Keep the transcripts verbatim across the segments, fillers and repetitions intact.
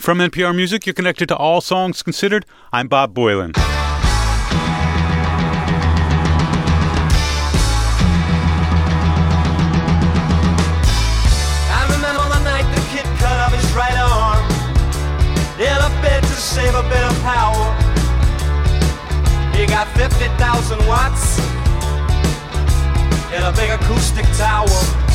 From N P R Music, you're connected to All Songs Considered. I'm Bob Boylan. I remember the night the kid cut off his right arm in a bid to save a bit of power. He got fifty thousand watts in a big acoustic tower.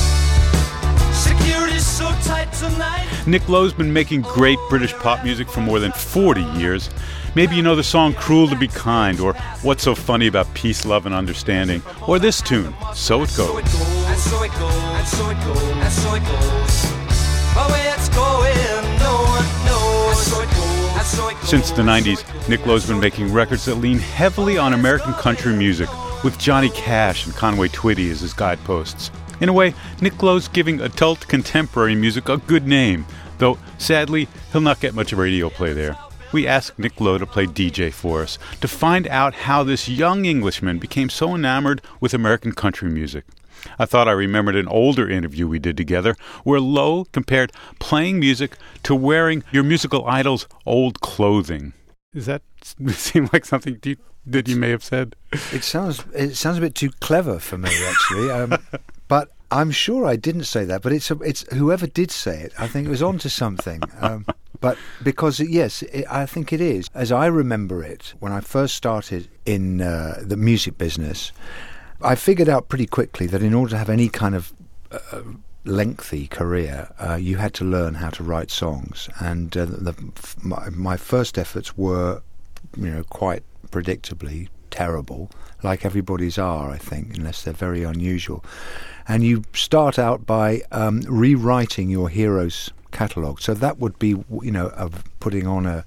Security's so tight tonight. Nick Lowe's been making great British pop music for more than forty years. Maybe you know the song Cruel to Be Kind, or What's So Funny About Peace, Love and Understanding, or this tune, So It Goes. And so it goes, and so it goes, and so it goes. But where it's going, no one knows. And so it goes, and so it goes. Since the nineties, Nick Lowe's been making records that lean heavily on American country music, with Johnny Cash and Conway Twitty as his guideposts. In a way, Nick Lowe's giving adult contemporary music a good name, though, sadly, he'll not get much radio play there. We asked Nick Lowe to play D J for us, to find out how this young Englishman became so enamored with American country music. I thought I remembered an older interview we did together, where Lowe compared playing music to wearing your musical idol's old clothing. Does that seem like something deep that you may have said? It sounds it sounds a bit too clever for me, actually. Um, but I'm sure I didn't say that. But it's a, it's whoever did say it. I think it was onto something. Um, but because it, yes, it, I think it is. As I remember it, when I first started in uh, the music business, I figured out pretty quickly that in order to have any kind of uh, lengthy career, uh, you had to learn how to write songs. And uh, the, my, my first efforts were, you know, quite predictably terrible, like everybody's are, I think, unless they're very unusual. And you start out by um, rewriting your hero's catalogue. So that would be, you know, of putting on a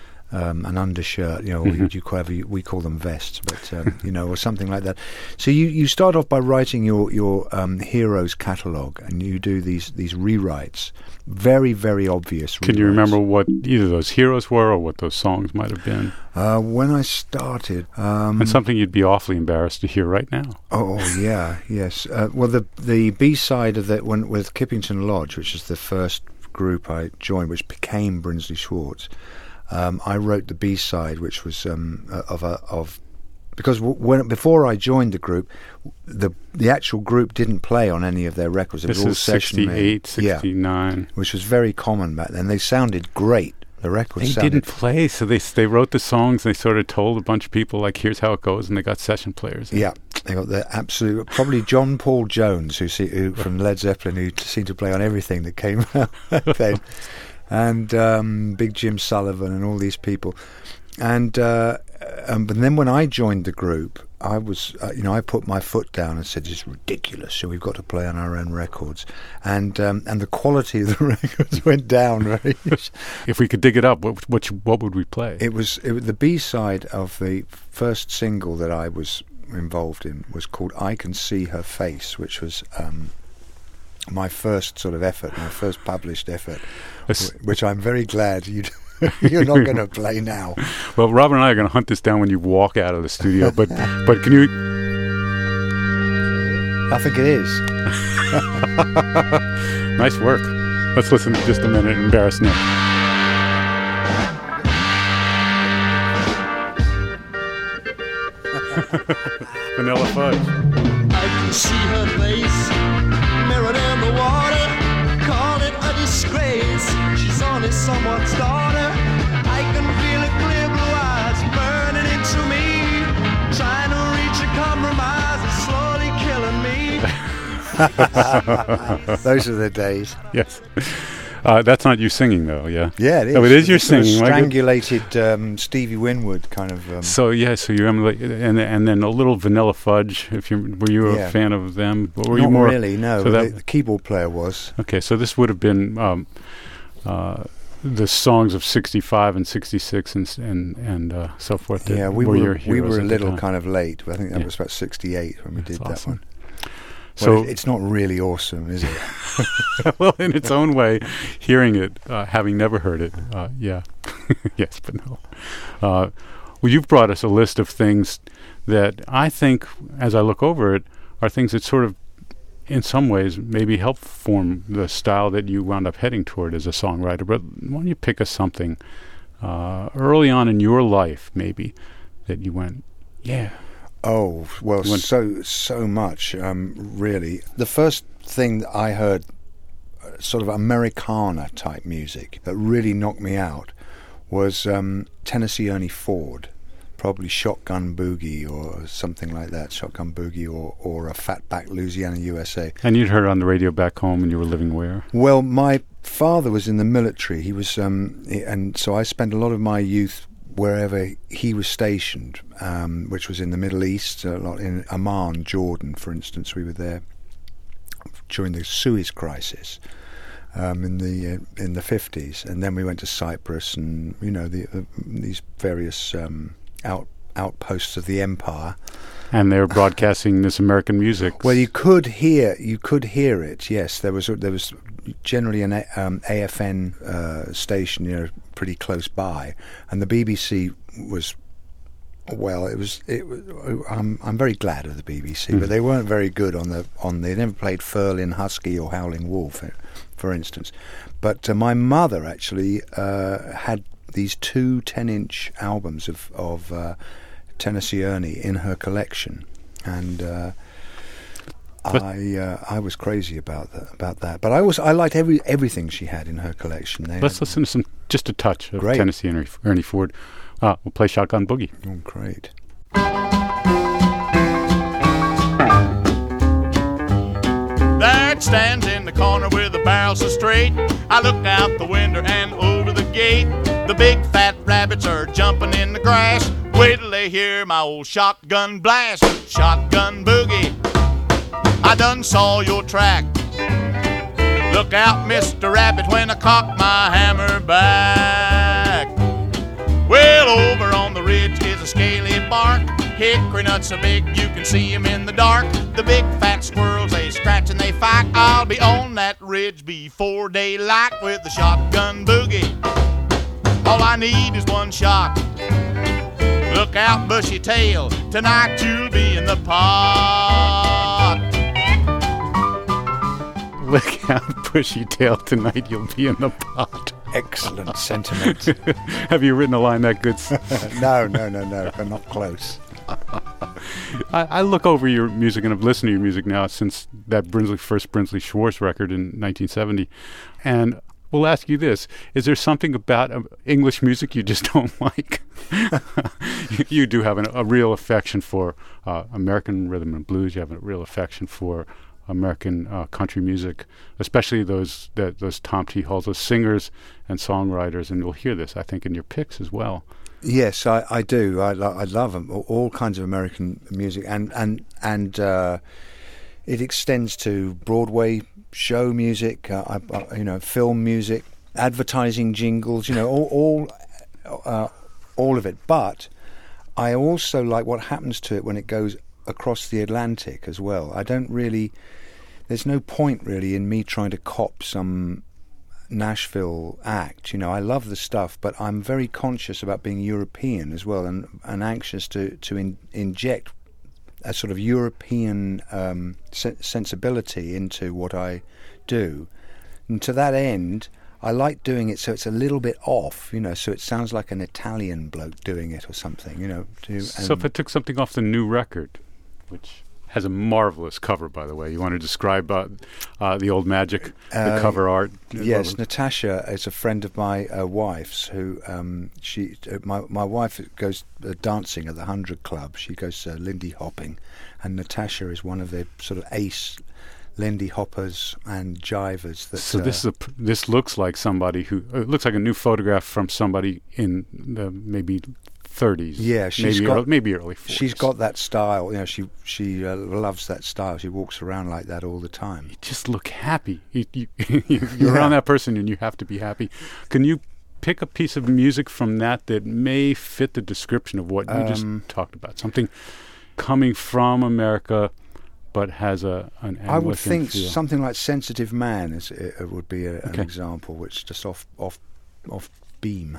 um, an undershirt, you know, mm-hmm. or you, whatever you, we call them vests, but um, you know, or something like that. So you, you start off by writing your your um, hero's catalogue, and you do these these rewrites, very very obvious. Can rewrites. you remember what either those heroes were or what those songs might have been? Uh, when I started, um, and something you'd be awfully embarrassed to hear right now. Oh yeah, yes. Uh, well, the the B side of that one with Kippington Lodge, which is the first group I joined, which became Brinsley Schwarz. Um, I wrote the B side, which was um, of a of because w- when before I joined the group, the the actual group didn't play on any of their records. It this was all is session sixty-eight, made. sixty-nine, yeah, which was very common back then. They sounded great. The records they sounded didn't play, so they they wrote the songs. They sort of told a bunch of people, like, here's how it goes, and they got session players. Yeah, they got the absolute. Probably John Paul Jones, who, see, who from Led Zeppelin, who seemed to play on everything that came out then, and um, Big Jim Sullivan and all these people. And uh, um, but then when I joined the group, I was, uh, you know, I put my foot down and said, "It's ridiculous. So we've got to play on our own records," and um, and the quality of the records went down very much. If we could dig it up, what what, what would we play? It was it, the B side of the first single that I was involved in was called "I Can See Her Face," which was um, my first sort of effort, my first published effort, w- which I'm very glad you. You're not going to play now. Well, Robert and I are going to hunt this down when you walk out of the studio. But but can you? I think it is. Nice work. Let's listen to just a minute and embarrass Nick. Vanilla Fudge. I can see her face mirrored in the water. Call it a disgrace. She's only someone's daughter. I can feel her clear blue eyes burning into me. Trying to reach a compromise is slowly killing me. Those are the days. Yes. Uh, that's not you singing, though, yeah? Yeah, it is. Oh, it is your It's sort of singing. strangulated um, Stevie Winwood kind of... Um, So, yeah, so you emulate, and and then a little Vanilla Fudge. If you Were you Yeah. a fan of them? Or were not you more, really, no. so the, that, the keyboard player was. okay, so this would have been um, uh, the songs of sixty-five and sixty-six and and, and uh, so forth. That Yeah, we were, were, your we heroes were a at the little time. kind of late. I think that Yeah. was about sixty-eight when we That's did awesome. that one. So Well, it, it's not really awesome, is it? well, in its own way, hearing it, uh, having never heard it, uh, yeah, yes, but no. Uh, well, you've brought us a list of things that I think, as I look over it, are things that sort of in some ways maybe helped form the style that you wound up heading toward as a songwriter. But why don't you pick us something uh, early on in your life, maybe, that you went, yeah. Oh, well, so so much, um, really. The first thing that I heard, uh, sort of Americana type music, that really knocked me out was um, Tennessee Ernie Ford, probably Shotgun Boogie or something like that, Shotgun Boogie or, or a Fatback Louisiana U S A. And you'd heard it on the radio back home, and you were living where? Well, my father was in the military. He was, um, and so I spent a lot of my youth wherever he was stationed, um, which was in the Middle East, a lot in Amman, Jordan, for instance. We were there during the Suez Crisis um, in the uh, in the fifties, and then we went to Cyprus, and you know the, uh, these various um, out outposts of the empire. And they were broadcasting this American music. Well, you could hear you could hear it. Yes, there was there was generally an um, A F N uh, station, you know, pretty close by, and the B B C was. Well, it was. It was. I'm. I'm very glad of the B B C, mm. but they weren't very good on the. On they never played Furlin Husky or Howling Wolf, for instance. But uh, my mother actually uh, had these two ten-inch albums of of uh, Tennessee Ernie in her collection, and uh, I uh, I was crazy about that. About that. But I was. I liked every everything she had in her collection. They Let's listen to some just a touch of Great. Tennessee Ernie, Ernie Ford. Ah, we'll play Shotgun Boogie. Oh, great. There it stands in the corner with the barrel so straight. I look out the window and over the gate. The big fat rabbits are jumping in the grass. Wait till they hear my old shotgun blast. Shotgun Boogie, I done saw your track. Look out, Mister Rabbit, when I cock my hammer back. Well, over on the ridge is a scaly bark. Hickory nuts so big you can see 'em in the dark. The big fat squirrels, they scratch and they fight. I'll be on that ridge before daylight with the shotgun boogie. All I need is one shot. Look out, bushy tail, tonight you'll be in the pot. Look out, bushy tail, tonight you'll be in the pot. Excellent sentiment. Have you written a line that good? no, no, no, no. I'm not close. I, I look over your music, and I've listened to your music now since that Brinsley first Brinsley Schwartz record in nineteen seventy. And we'll ask you this. Is there something about uh, English music you just don't like? you, you do have an, a real affection for uh, American rhythm and blues. You have a real affection for American uh, country music, especially those that those Tom T. Halls, those singers and songwriters, and you'll hear this, I think, in your picks as well. Yes, I, I do. I, lo- I love them, all kinds of American music, and and and uh, it extends to Broadway show music, uh, I, I, you know, film music, advertising jingles, you know, all all, uh, all of it. But I also like what happens to it when it goes across the Atlantic as well. I don't really, there's no point really in me trying to cop some Nashville act. You know, I love the stuff, but I'm very conscious about being European as well, and, and anxious to, to in, inject a sort of European um, se- sensibility into what I do. And to that end, I like doing it so it's a little bit off, you know, so it sounds like an Italian bloke doing it or something, you know. To, so if I took something off the new record, which has a marvelous cover, by the way. You want to describe uh, uh, the old Magic, the uh, cover art? Yes, Natasha is a friend of my uh, wife's. Who um, she, uh, my my wife goes uh, dancing at the Hundred Club. She goes uh, Lindy hopping, and Natasha is one of the sort of ace Lindy hoppers and jivers. That, so uh, this is a, this looks like somebody who it looks like a new photograph from somebody in the maybe thirties. Yeah, she's maybe got early, maybe early forties. She's got that style. You know, she she uh, loves that style. She walks around like that all the time. You just look happy. You, you, you're yeah. around that person, and you have to be happy. Can you pick a piece of music from that that may fit the description of what you um, just talked about? Something coming from America, but has a an Anglican I would think feel. Something like "Sensitive Man" is uh, would be a, okay. an example, which just off off off beam.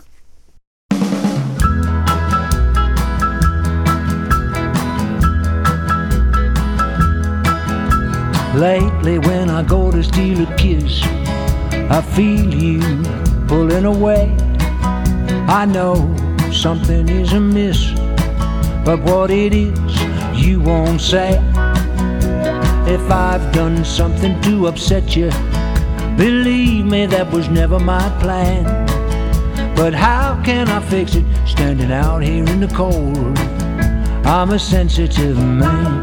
Lately when I go to steal a kiss, I feel you pulling away. I know something is amiss, but what it is you won't say. If I've done something to upset you, believe me, that was never my plan. But how can I fix it standing out here in the cold? I'm a sensitive man.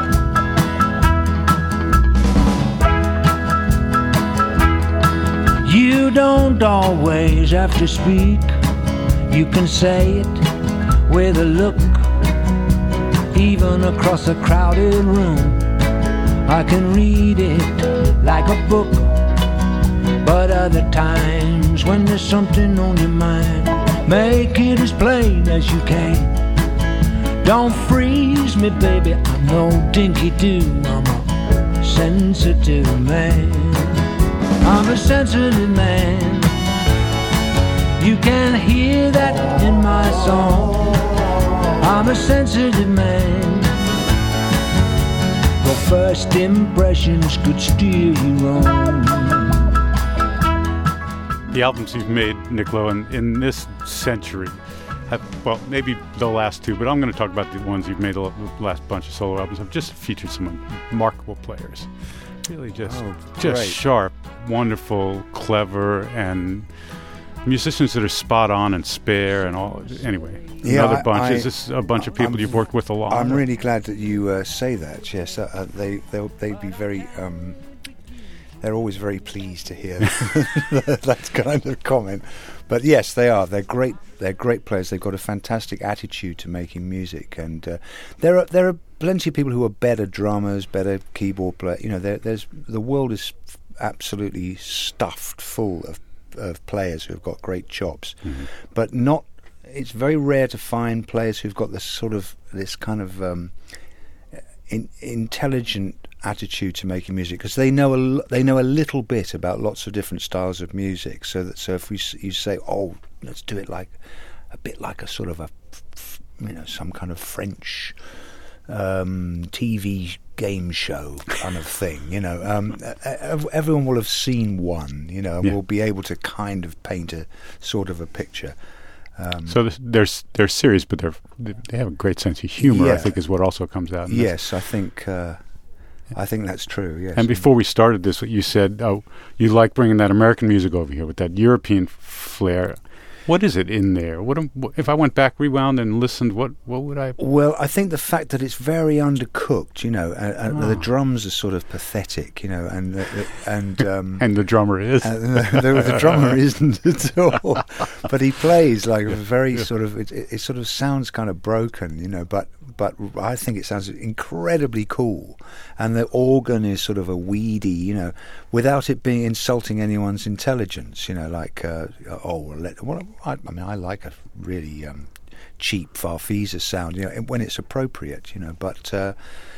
You don't always have to speak. You can say it with a look, even across a crowded room. I can read it like a book, but other times when there's something on your mind, make it as plain as you can. Don't freeze me, baby, I'm no dinky-doo. I'm a sensitive man. I'm a sensitive man. You can hear that in my song. I'm a sensitive man. But first impressions could steer you wrong. The albums you've made, Nick Lowe, in, in this century have, well, maybe the last two, but I'm going to talk about the ones you've made, the last bunch of solo albums, have just featured some remarkable players. Really just, oh, just sharp, wonderful, clever, and musicians that are spot on and spare and all. Anyway, yeah, another I, bunch. I, Is this a bunch of people I'm, you've worked with a lot? I'm really glad that you uh, say that. Yes, uh, uh, they they'll they'd be very. Um, they're always very pleased to hear that kind of comment. But yes, they are. They're great. They're great players. They've got a fantastic attitude to making music, and uh, there are there are plenty of people who are better drummers, better keyboard players. You know, there, there's the world is absolutely stuffed full of of players who have got great chops, mm-hmm. but not. It's very rare to find players who've got this sort of this kind of um, in, intelligent attitude to making music, because they know a they know a little bit about lots of different styles of music. So that so if we you say, oh, let's do it like a bit like a sort of a you know some kind of French um, T V game show kind of thing, you know, um, everyone will have seen one, you know, and yeah. will be able to kind of paint a sort of a picture. Um, so they're they're serious, but they're they have a great sense of humor. Yeah. I think is what also comes out. Yes, I think uh, I think that's true. Yes. And before we started this, you said, oh, you like bringing that American music over here with that European flair. What is it in there? What am, if I went back, rewound, and listened? What what would I? Well, I think the fact that it's very undercooked, you know, and, and oh. the drums are sort of pathetic, you know, and the, and um, and the drummer is and the, the, the drummer isn't at all, but he plays like a very sort of it, it, it sort of sounds kind of broken, you know, but but I think it sounds incredibly cool, and the organ is sort of a weedy, you know, without it being insulting anyone's intelligence, you know, like uh, oh, well, let, well, I, I mean, I like a really um, cheap Farfisa sound, you know, when it's appropriate, you know. But uh,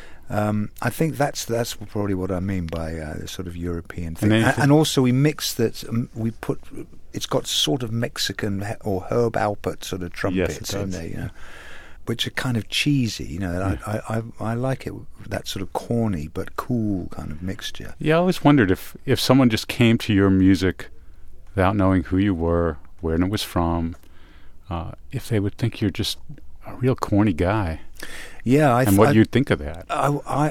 um, I think that's that's probably what I mean by uh, the sort of European thing. And, and, and also, we mix that. Um, we put it's got sort of Mexican or Herb Alpert sort of trumpets yes, in there, you know, which are kind of cheesy, you know. Yeah. I, I I like it, that sort of corny but cool kind of mixture. Yeah, I always wondered if if someone just came to your music without knowing who you were, where it was from, uh, if they would think you're just a real corny guy. Yeah, I th- and what I, you'd think of that. I, I,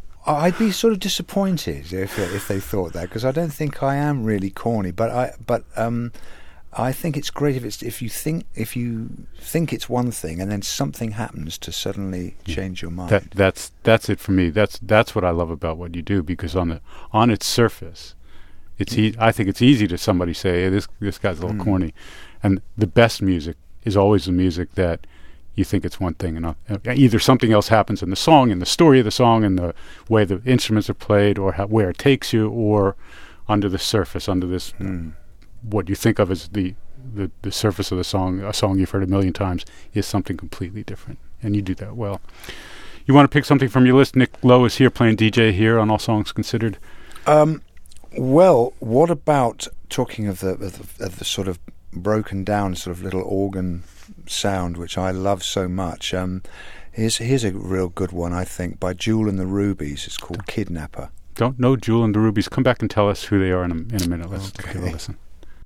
I'd be sort of disappointed if if they thought that, because I don't think I am really corny. But I but um, I think it's great if it's if you think if you think it's one thing and then something happens to suddenly yeah. change your mind. That, that's that's it for me. That's that's what I love about what you do, because on the on its surface, It's e- I think it's easy to somebody say, hey, this this guy's a little mm. corny, and the best music is always the music that you think it's one thing, and uh, either something else happens in the song, in the story of the song, and the way the instruments are played, or how, where it takes you, or under the surface, under this mm. what you think of as the, the the surface of the song, a song you've heard a million times, is something completely different, and you do that well. You want to pick something from your list? Nick Lowe is here playing D J here on All Songs Considered. Um. Well, what about talking of the, of the of the sort of broken down sort of little organ sound, which I love so much? Um, here's here's a real good one, I think, by Jewel and the Rubies. It's called Kidnapper. don't know Jewel and the Rubies. Come back and tell us who they are in a, in a minute. Let's Okay. give it a listen.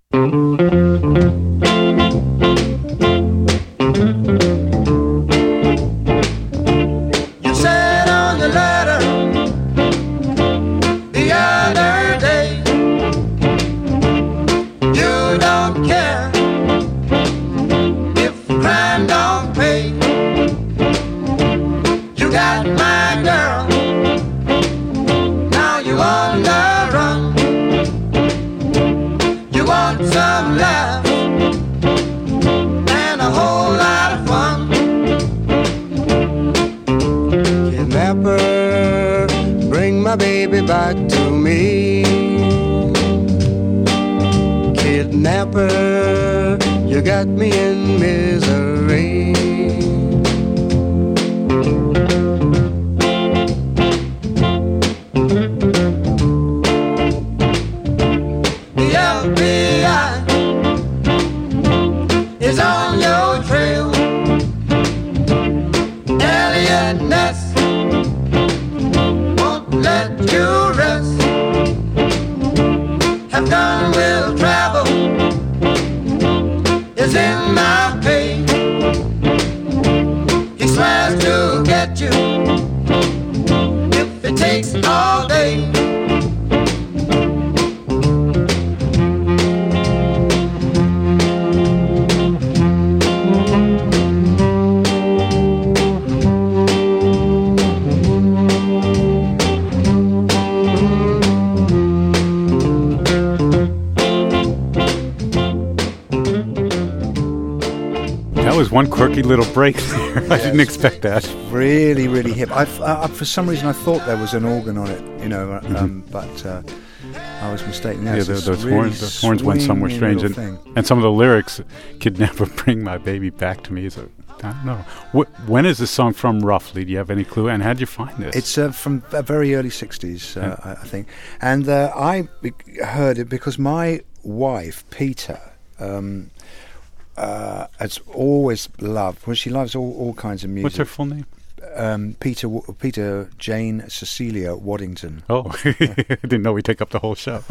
You said on the letter the other day you don't care if crime don't pay. You got my girl, now you on the run. You want some love and a whole lot of fun. Kidnapper, bring my baby back to me. Kidnapper, you got me in misery. The F B I is on your trail. Elliot Ness won't let you rest. Have done will travel is in my pay. He swears to get you if it takes all day. That was one quirky little break there. I didn't expect that. Really, really hip. I, I, for some reason, I thought there was an organ on it, you know, um, mm-hmm. but uh, I was mistaken. Yeah, Yes, those, it's those really horns, those horns went somewhere swinging strange, little and, thing. and some of the lyrics, "Kidnapper, bring my baby back to me." Is a, I don't know. Wh- when is this song from, roughly? Do you have any clue? And how did you find this? It's uh, from uh, very early sixties, uh, I, I think. And uh, I be- heard it because my wife, Peter, um, uh, has always loved, well, she loves all, all kinds of music. What's her full name? Um, Peter, W- Peter Jane Cecilia Waddington. Oh, I didn't know we'd take up the whole show.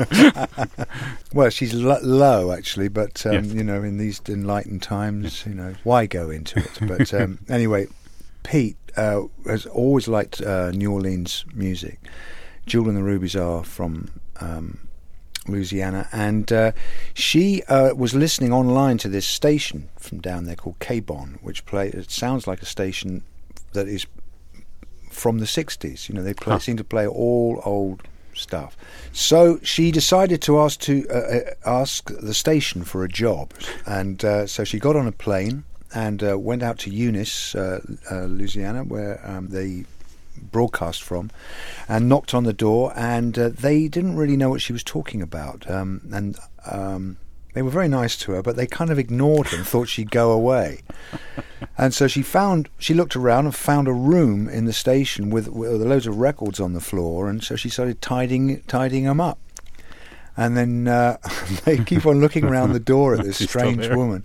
Well, she's lo- low, actually, but, um, Yes. you know, in these enlightened times, you know, why go into it? But um, anyway, Pete uh, has always liked uh, New Orleans music. Jewel and the Rubies are from um, Louisiana, and uh, she uh, was listening online to this station from down there called K-Bon, which play. It sounds like a station that is from the sixties. You know, they play, Huh. seem to play all old stuff. So she decided to ask to uh, uh, ask the station for a job, and uh, so she got on a plane and uh, went out to Eunice, uh, uh, Louisiana, where um, they broadcast from, and knocked on the door, and uh, they didn't really know what she was talking about, um, and um, they were very nice to her, but they kind of ignored her and thought she'd go away. And so she found, she looked around and found a room in the station with, with loads of records on the floor, and so she started tidying tidying them up. And then uh, they keep on looking around the door at this She's still strange there. woman.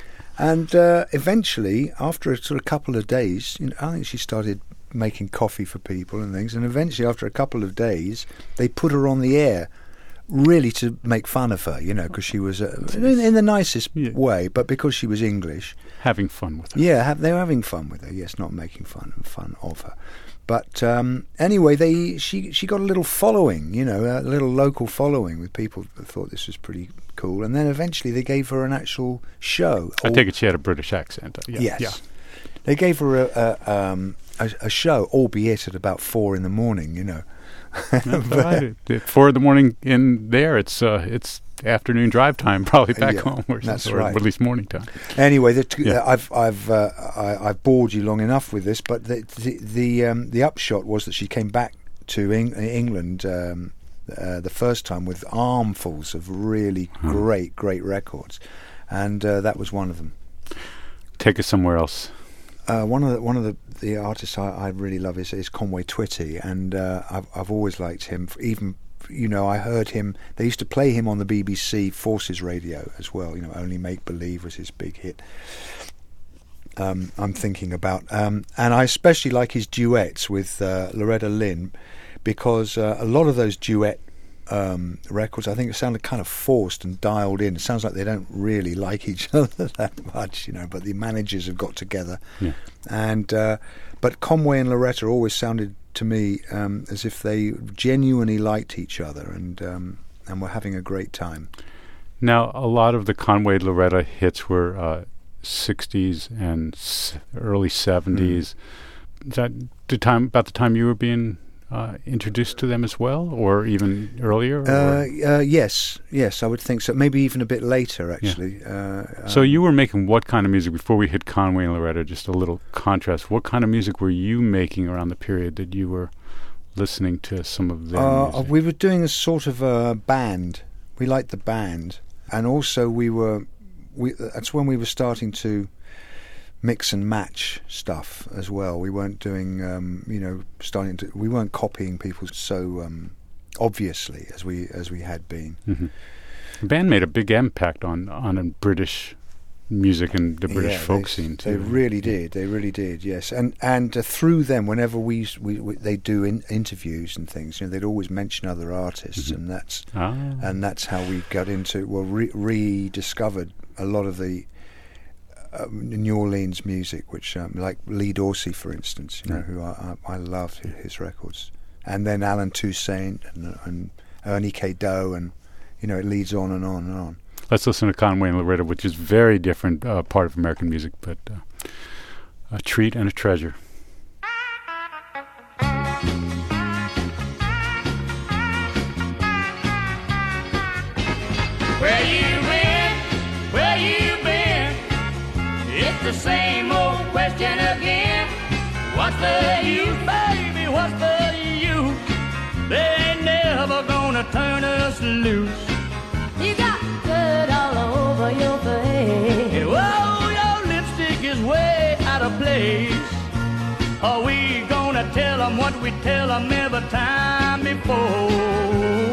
And uh, eventually, after a sort of couple of days, you know, I think she started making coffee for people and things, and eventually, after a couple of days, they put her on the air, really to make fun of her, you know, because she was, uh, in, in the nicest Yeah. way, but because she was English. Having fun with her. Yeah, have, they were having fun with her. Yes, not making fun fun of her. But um, anyway, they she she got a little following, you know, a little local following with people that thought this was pretty cool. And then eventually they gave her an actual show. I All- take it she had a British accent. uh, Yeah. yes. Yeah. They gave her a a, um, a a show, albeit at about four in the morning, you know. That's all right. At four in the morning in there, it's uh, it's afternoon drive time, probably back Yeah, home, or, that's or right. at least morning time. Anyway, the t- Yeah. I've I've uh, I, I've bored you long enough with this, but the the the, um, the upshot was that she came back to Eng- England um, uh, the first time with armfuls of really great great records, and uh, that was one of them. Take us somewhere else. Uh, one of the, one of the, the artists I, I really love is, is Conway Twitty, and uh, I've I've always liked him. Even you know, I heard him. They used to play him on the B B C Forces Radio as well. You know, Only Make Believe was his big hit. Um, I'm thinking about, um, and I especially like his duets with uh, Loretta Lynn, because uh, a lot of those duet um, records, I think, sounded kind of forced and dialed in. It sounds like they don't really like each other that much, you know. But the managers have got together, Yeah. and uh, but Conway and Loretta always sounded to me um, as if they genuinely liked each other and um, and were having a great time. Now, a lot of the Conway Loretta hits were uh, sixties and s- early seventies. Mm. Is that the time about the time you were being uh, introduced to them as well, or even earlier? Uh, or? uh, yes, yes, I would think so. Maybe even a bit later, actually. Uh, So um, you were making what kind of music before we hit Conway and Loretta? Just a little contrast. What kind of music were you making around the period that you were listening to some of their uh, music? we were doing a sort of a band. We liked the band, and also we were. We, that's when we were starting to mix and match stuff as well. We weren't doing, um, you know, starting to. We weren't copying people so um, obviously as we as we had been. Mm-hmm. The band made a big impact on on British music and the British Yeah, folk they, scene too. They really did. They really did. Yes, and and uh, through them, whenever we, s- we, we they do in, interviews and things, you know, they'd always mention other artists, Mhm. and that's Ah. and that's how we got into well re- rediscovered a lot of the uh, New Orleans music, which um, like Lee Dorsey, for instance, you know, Mm. who I, I, I loved his, his records, and then Alan Toussaint and, and Ernie K. Doe, and you know, it leads on and on and on. Let's listen to Conway and Loretta, which is very different uh, part of American music, but uh, a treat and a treasure. Where you been? Where you been? It's the same old question again. What's the use, baby? What's the use? They ain't never gonna turn us loose. You got dirt all over your face. Whoa, your lipstick is way out of place. Are we gonna tell them what we tell them every time before?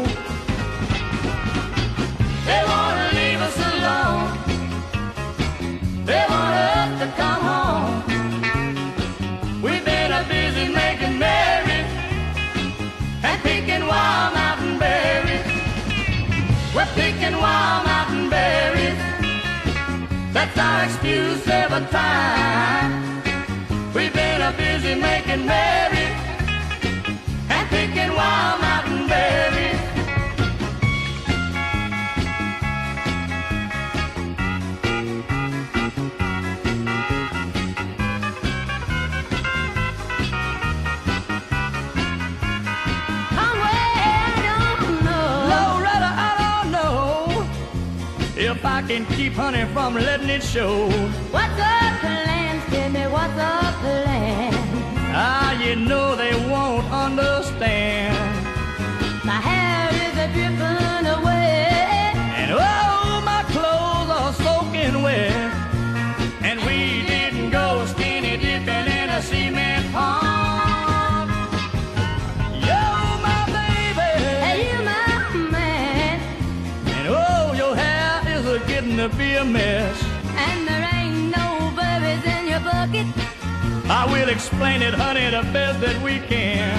They wanna leave us alone. They want us to come home. We've been a busy making merry and picking wild mountain berries. We're picking wild mountain berries. That's our excuse every time. We've been a busy making merry and picking wild mountain berries. If I can keep honey from letting it show. What's the plan? Tell me what's the plan? Ah, you know they won't understand. My hair is a dripping away, And oh, my clothes are soaking wet. And we didn't go skinny dipping in a cement pond. You're my baby, and you my man, and oh, your hair is a getting to be a mess. and there ain't no berries in your bucket. I will explain it, honey, the best that we can.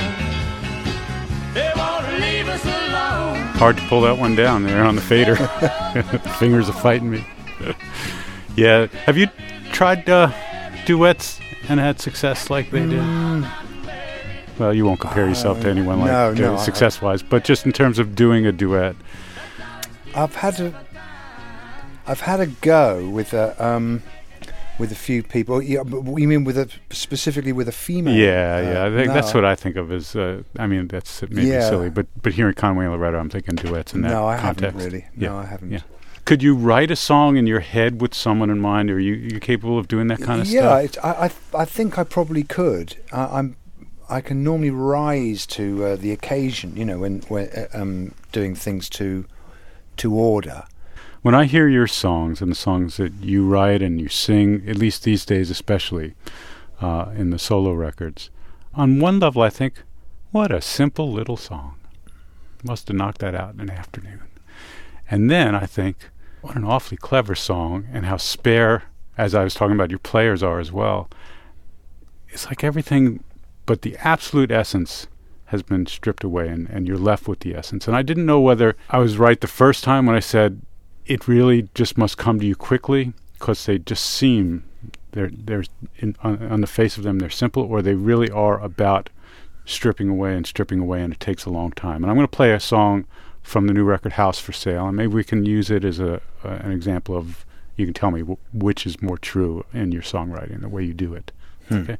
They won't leave us alone. Hard to pull that one down there on the fader. Fingers are fighting me. Yeah. Have you tried uh, duets and had success like they did? Well, you won't compare yourself to anyone like no, no, uh, I- success-wise, but just in terms of doing a duet. I've had a, I've had a go with a, um, with a few people. Yeah, but you mean with a specifically with a female? Yeah, yeah. I Uh, think no, that's what I think of as. Uh, I mean, that's maybe Yeah. silly, but but hearing Conway and Loretta, I'm thinking duets in that No, I context. haven't really. No, Yeah, I haven't. yeah. Could you write a song in your head with someone in mind? Are you you capable of doing that kind of yeah, stuff? it's, I, I I think I probably could. I, I'm I can normally rise to uh, the occasion. You know, when when uh, um doing things to to order. When I hear your songs and the songs that you write and you sing, at least these days especially, uh, in the solo records, on one level I think, what a simple little song. Must have knocked that out in an afternoon. And then I think, what an awfully clever song, and how spare, as I was talking about, your players are as well. It's like everything but the absolute essence has been stripped away, and, and you're left with the essence. And I didn't know whether I was right the first time when I said it really just must come to you quickly, because they just seem, they're, they're in, on, on the face of them, they're simple, or they really are about stripping away and stripping away, and it takes a long time. And I'm going to play a song from the new record, House for Sale, and maybe we can use it as a uh, an example of, you can tell me w- which is more true in your songwriting, the way you do it. Hmm. Okay.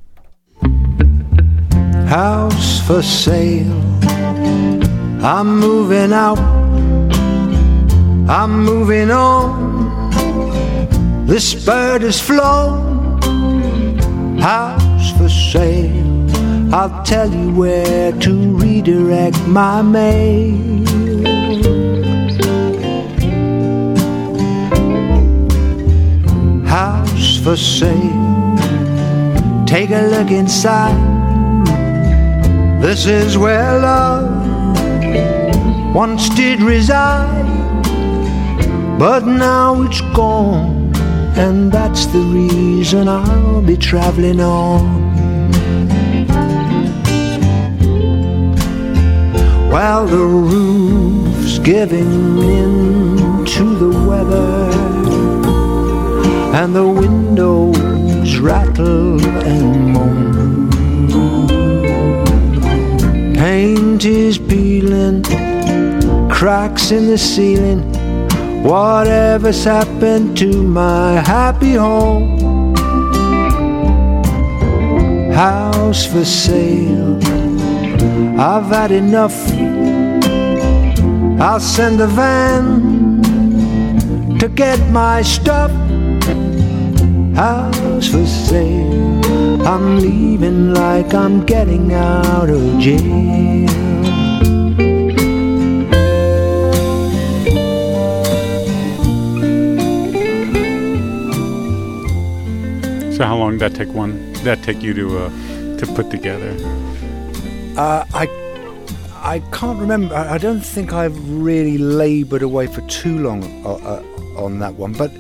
House for sale, I'm moving out, I'm moving on, this bird has flown. House for sale, I'll tell you where to redirect my mail. House for sale, take a look inside. This is where love once did reside, but now it's gone, and that's the reason I'll be traveling on. While the roof's giving in to the weather, and the windows rattle and moan, paint is peeling, cracks in the ceiling. Whatever's happened to my happy home? House for sale, I've had enough. I'll send a van to get my stuff. House for sale, I'm leaving like I'm getting out of jail. So how long did that take one? Did that take you to uh, to put together? Uh, I I can't remember. I, I don't think I've really laboured away for too long uh, uh, on that one. But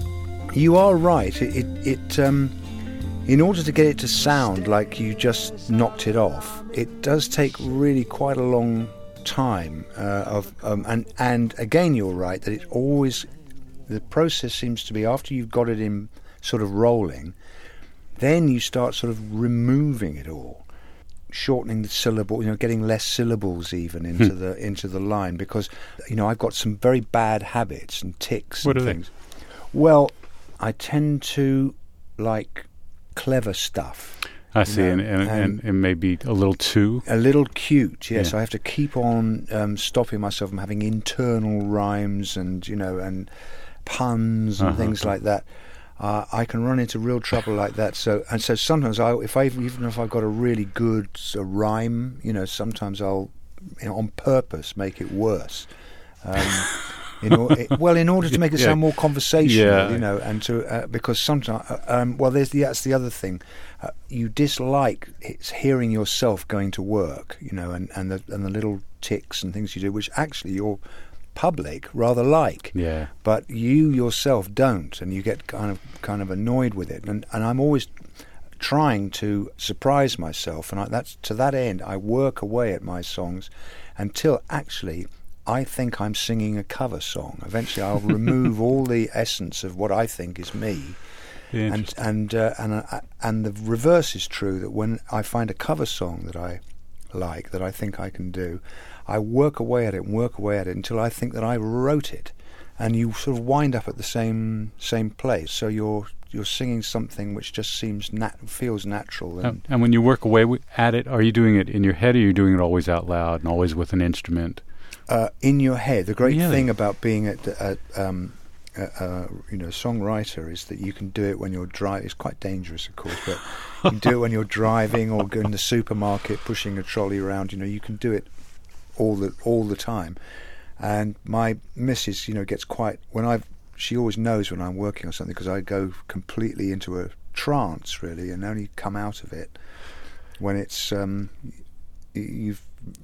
you are right. It, it, it um, in order to get it to sound like you just knocked it off, it does take really quite a long time. Uh, of um, and and again, you're right that it always, the process seems to be, after you've got it in sort of rolling, then you start sort of removing it all, shortening the syllable, you know, getting less syllables even into the into the line, because, you know, I've got some very bad habits and tics what and are things. They? Well, I tend to like clever stuff. I see, know, and, and, and, and and maybe a little too a little cute. Yes, yeah. I have to keep on um, stopping myself from having internal rhymes and, you know, and puns and uh-huh. things like that. Uh, I can run into real trouble like that. So and so sometimes I, if I even if I've got a really good uh, rhyme, you know, sometimes I'll, you know, on purpose make it worse. Um, in or, it, well, in order to make it yeah. sound more conversational, yeah. you know, and to uh, because sometimes, uh, um, well, there's the, that's the other thing. Uh, you dislike it's hearing yourself going to work, you know, and and the and the little tics and things you do, which actually you're public rather like, yeah, but you yourself don't, and you get kind of kind of annoyed with it. And and I'm always trying to surprise myself, and I, that's to that end I work away at my songs until actually I think I'm singing a cover song. Eventually, I'll remove all the essence of what I think is me. yeah And and uh, and uh, and the reverse is true, that when I find a cover song that I like, that I think I can do, I work away at it and work away at it until I think that I wrote it, and you sort of wind up at the same same place. So you're you're singing something which just seems nat- feels natural. And, um, and when you work away w- at it, are you doing it in your head, or are you doing it always out loud and always with an instrument? uh, in your head. The great Really? thing about being a, a, um, a, a you know songwriter is that you can do it when you're driving. It's quite dangerous, of course, but you can do it when you're driving or going to the supermarket, pushing a trolley around. You know, you can do it all the all the time. And my missus, you know, gets quite when I've. She always knows when I'm working on something, because I go completely into a trance, really, and only come out of it when it's um, y- you've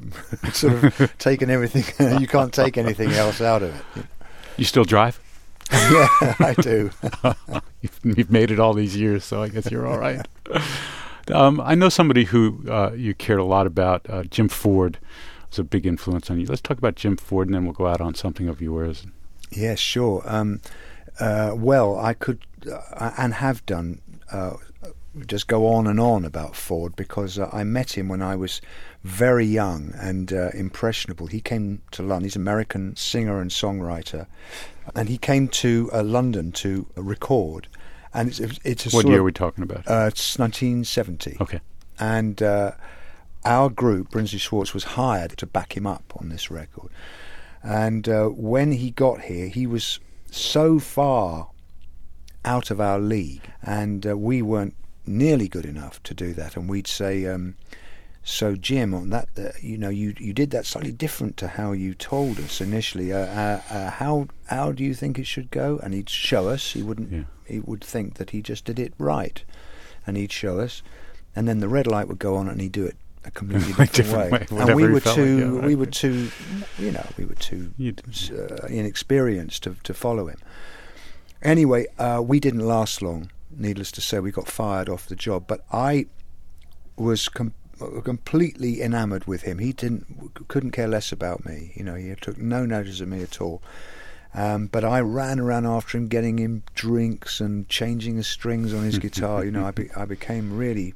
sort of taken everything. You can't take anything else out of it. You still drive? Yeah, I do. you've, you've made it all these years, so I guess you're all right. Um, I know somebody who uh, you cared a lot about. Uh, Jim Ford was a big influence on you. Let's talk about Jim Ford, and then we'll go out on something of yours. Yeah, sure. Um, uh, well, I could uh, and have done uh, just go on and on about Ford because uh, I met him when I was very young and uh, impressionable. He came to London. He's an American singer and songwriter, and he came to uh, London to uh, record. And it's, it's a what sort year of, are we talking about? Uh, it's nineteen seventy. Okay. And uh, our group, Brinsley Schwarz, was hired to back him up on this record. And uh, when he got here, he was so far out of our league, and uh, we weren't nearly good enough to do that. And we'd say, um, "So Jim, on that, uh, you know, you you did that slightly different to how you told us initially. Uh, uh, uh, how how do you think it should go?" And he'd show us. He wouldn't. Yeah. He would think that he just did it right, and he'd show us. And then the red light would go on, and he'd do it a completely different, different way. way, And we he were felt too, like, yeah, right. we were too, you know, we were too You'd- uh, inexperienced to to follow him. Anyway, uh, we didn't last long. Needless to say, we got fired off the job. But I was com- completely enamoured with him. He didn't, couldn't care less about me. You know, he took no notice of me at all. Um, but I ran around after him, getting him drinks and changing the strings on his guitar. You know, I, be, I became really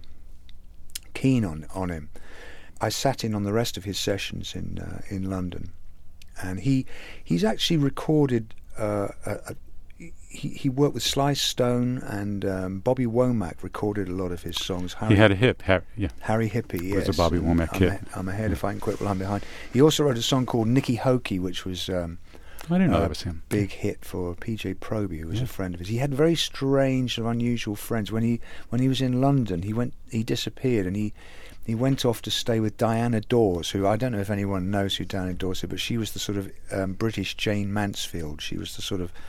keen on, on him. I sat in on the rest of his sessions in uh, in London, and he he's actually recorded. Uh, a, a, he he worked with Sly Stone, and um, Bobby Womack recorded a lot of his songs. Harry, He had a hip. Har- yeah. Harry Hippie, yes. Was a Bobby and Womack I'm, kid. a, I'm ahead if I can quit while I'm behind. He also wrote a song called Nicky Hokey, which was. Um, I didn't know a that was him. big hit for P J Proby, who was Yeah. a friend of his. He had very strange and unusual friends. When he when he was in London, he went he disappeared, and he he went off to stay with Diana Dawes, who I don't know if anyone knows who Diana Dawes is, but she was the sort of um, British Jane Mansfield. She was the sort of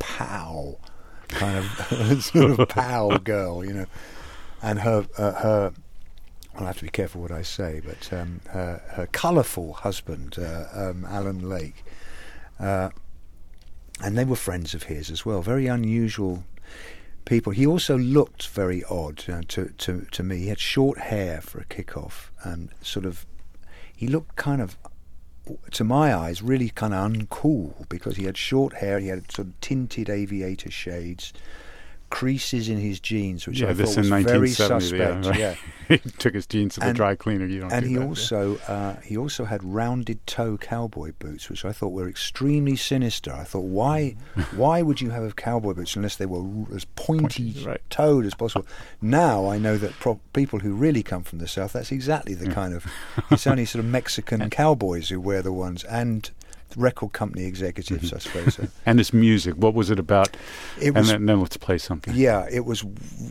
pow kind of sort of pow girl, you know. And her uh, her I'll have to be careful what I say, but um, her her colourful husband, uh, um, Alan Lake. Uh, and they were friends of his as well. Very unusual people. He also looked very odd uh, to, to to me. He had short hair for a kick-off, and sort of he looked kind of, to my eyes, really kind of uncool because he had short hair. He had sort of tinted aviator shades, creases in his jeans, which Yeah, I this thought in was very nineteen seventy. suspect. Yeah, right. Yeah. He took his jeans to the And- dry cleaner. You don't. And do he that, yeah. also uh, he also had rounded toe cowboy boots, which I thought were extremely sinister. I thought, why why would you have cowboy boots unless they were r- as pointy Pointy, right. toed as possible? Now I know that pro- people who really come from the South, that's exactly the Yeah. kind of. It's only sort of Mexican cowboys who wear the ones, and record company executives, I suppose. So. And this music, what was it about? It and was then, then let's play something. Yeah, it was.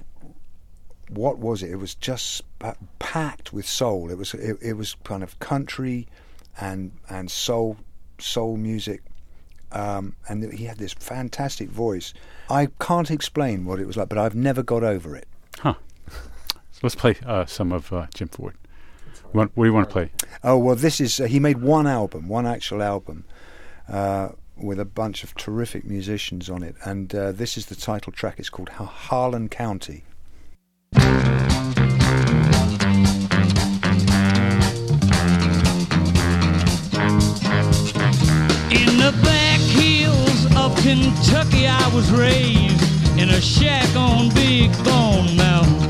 What was it? It was just pa- packed with soul. It was. It, it was kind of country, and and soul soul music, um, and he had this fantastic voice. I can't explain what it was like, but I've never got over it. Huh. So let's play uh, some of uh, Jim Ford. What, what do you want to play? Oh well, this is. Uh, he made one album, one actual album. Uh, with a bunch of terrific musicians on it, and uh, this is the title track. It's called ha- Harlan County. In the back hills of Kentucky, I was raised in a shack on Big Bone Mountain.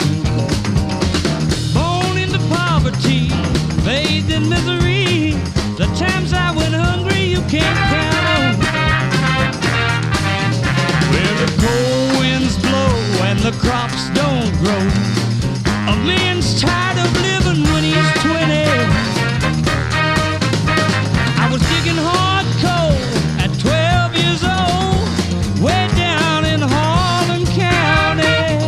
Born into poverty, bathed in misery. The times I went hungry, you can't count on. Where the cold winds blow and the crops don't grow. A man's tired of living when he's twenty. I was digging hard coal at twelve years old, way down in Harlan County.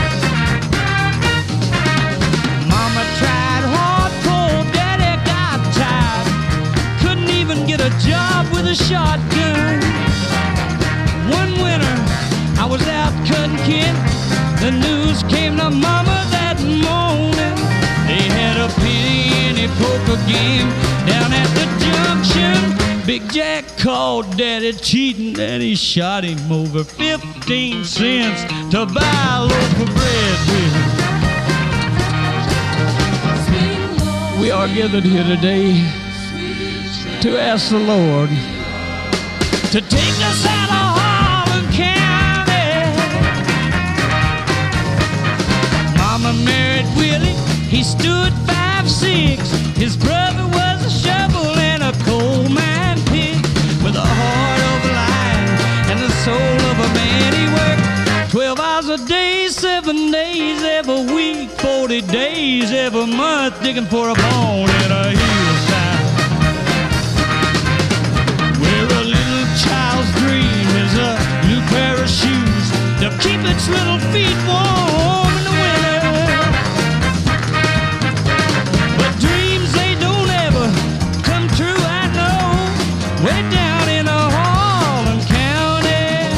Mama tried hardcore, daddy got tired, couldn't even get a job with a shotgun. One winter I was out cutting kid, the news came to mama that morning. They had a penny poker game down at the junction. Big Jack called daddy cheating, and he shot him over fifteen cents to buy a loaf of bread with. We are gathered here today to ask the Lord to take us out of Harlan County. Mama married Willie, he stood five six. His brother was a shovel and a coal mine pig. With a heart of a lion and the soul of a man, he worked twelve hours a day, seven days every week, forty days every month, digging for a bone in a hillside. Where a little child's dream is a new pair of shoes to keep its little feet warm in the winter. But dreams, they don't ever come true, I know. Way down in a Harlan County.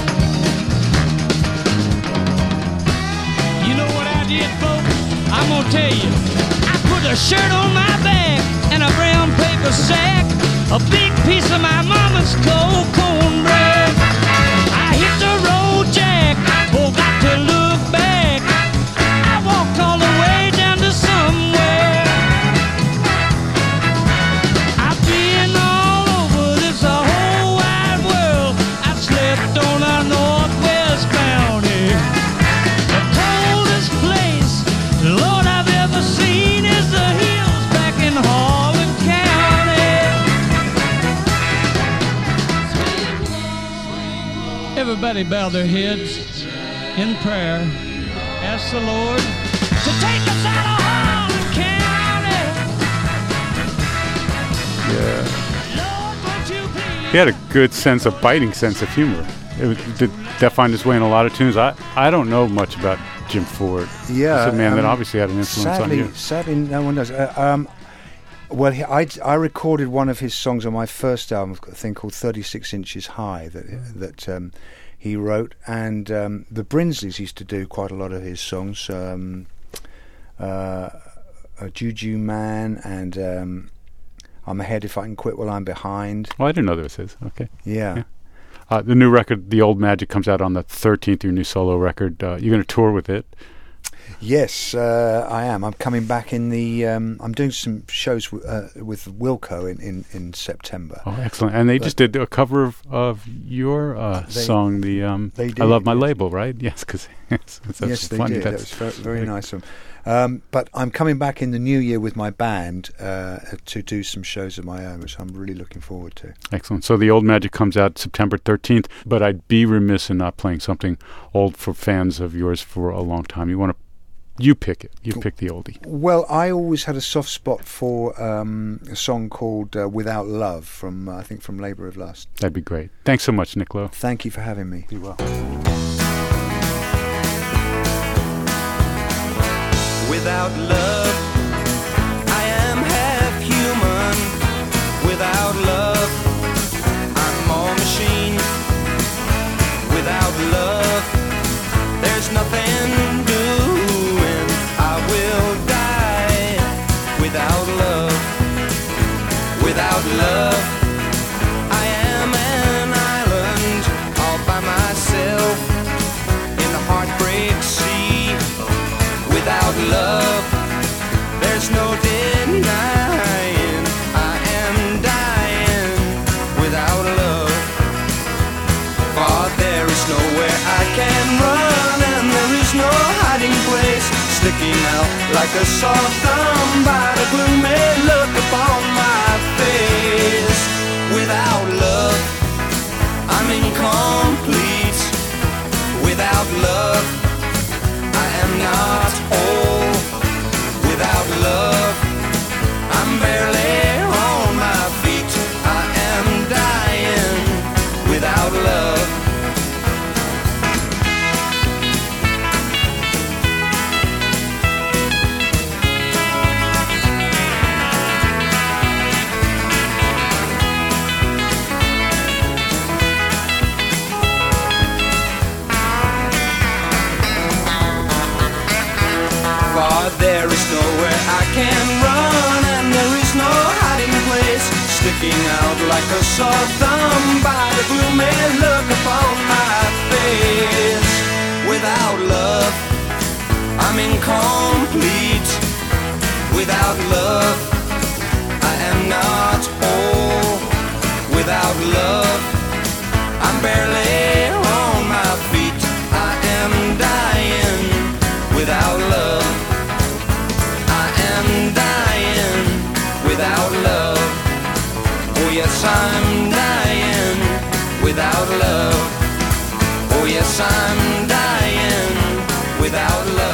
You know what I did, folks? I'm gonna tell you. I put a shirt on my back and a brown paper sack, a big piece of my mama's cold cornbread. I hit the road, Jack, forgot to look back. I walked all the way down to somewhere. I've been all over this uh, whole wide world. I slept on a northwest bounty. The coldest place, Lord, I've ever seen is the hills back in Harlan County. Everybody bow their heads in prayer. Ask the Lord to take us out of Harlan County. Yeah. Lord, won't you please? He had a good sense, a biting sense of humor. It was, did that find its way in a lot of tunes? I, I don't know much about Jim Ford. Yeah, He's a man that um, obviously had an influence sadly, on you. Sadly, no one does. Uh, um, well, he, I, I recorded one of his songs on my first album, a thing called thirty-six Inches High, that that um, he wrote, and um, the Brinsleys used to do quite a lot of his songs. Um, uh, a Juju Man and um, I'm Ahead If I Can Quit While I'm Behind. Well, I didn't know that was his. Okay. Yeah. Yeah. Uh, the new record, The Old Magic, comes out on the thirteenth, your new solo record. Uh, you're going to tour with it. Yes, uh, I am. I'm coming back in the. Um, I'm doing some shows w- uh, with Wilco in, in, in September. Oh, excellent. And they But- just did a cover of, of your uh, They- song, the um, they I did, Love My yes. Label, right? Yes, because it's, it's Yes, they funny. did. That That's was very, very nice of them. Um, but I'm coming back in the new year with my band uh, to do some shows of my own, which I'm really looking forward to. Excellent. So The Old Magic comes out September thirteenth, but I'd be remiss in not playing something old for fans of yours for a long time. You want to, you pick it. You pick the oldie. Well, I always had a soft spot for um, a song called uh, Without Love from, uh, I think, from Labour of Lust. That'd be great. Thanks so much, Nick Lowe. Thank you for having me. Be well. Without love, I am half human. Without love, I'm more machine. Without love, there's nothing doing. I will die. Without love, without love, I am an island all by myself in the heartbreak sea. Without love, there's no denying I am dying. Without love, for there is nowhere I can run, and there is no hiding place, sticking out like a sore thumb by the gloomy look upon my face. Without love, I'm incomplete. Without love, I am not whole. Without love, I'm barely on my feet. I am dying without love. For there is nowhere I can run, and there is no hiding place, sticking out like a sore thumb by the gloomy look upon my face. Without love, I'm incomplete. Without love, I'm dying without love. Oh yes, I'm dying without love.